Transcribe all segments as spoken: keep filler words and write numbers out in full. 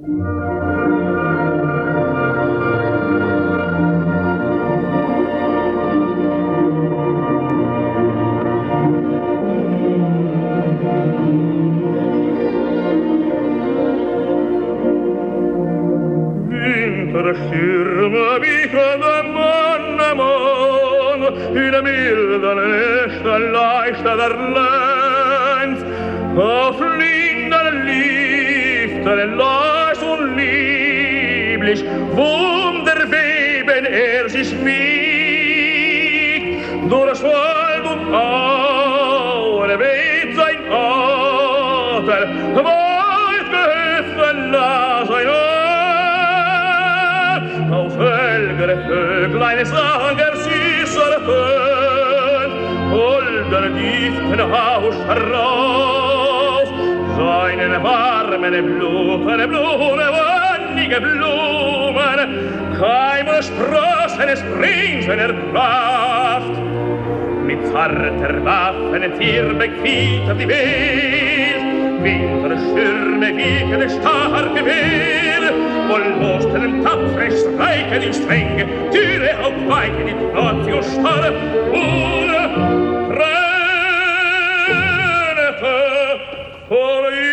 Stürme wie von dem Mann am Mann, in der milden Nacht ein leichter der Lenz, auf linden Liften leis und lieblich, wunderweben er sich schmiegt, durch Wald und Aue weht sein Atem, weit geöffnet las ein Ohr, auf Helgere Vöglein Sager süßer Tön, holder Giften hauscht heraus, seinen warmen Blumen, Blumen, wannige Blumen, Keime Sprossen, es bringt seiner Kraft. Mit zarter Waffen Tier bequiet die Welt, Winterstürme wiegen es starke Wehr, wohl losten tapfere Streiken in Strenge, Türe aufweichen in Trotz und Starre, ohne Tränete vor ihm.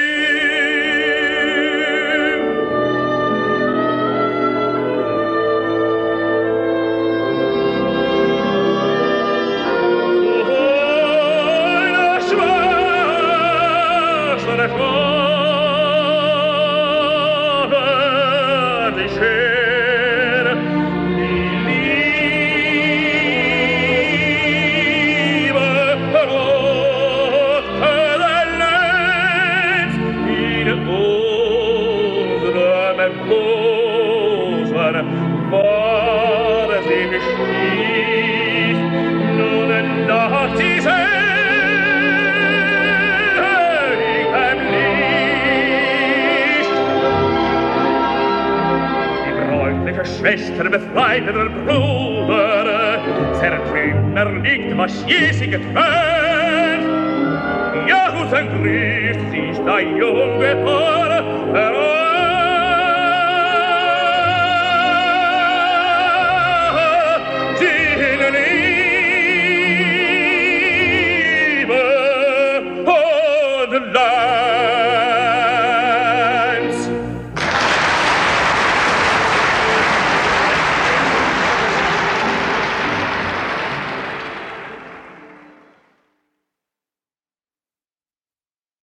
Schwester befreite der Bruder, zertrümmer liegt, was je sie getrennt. Ja, Husen grüßt sich dein junge Paar,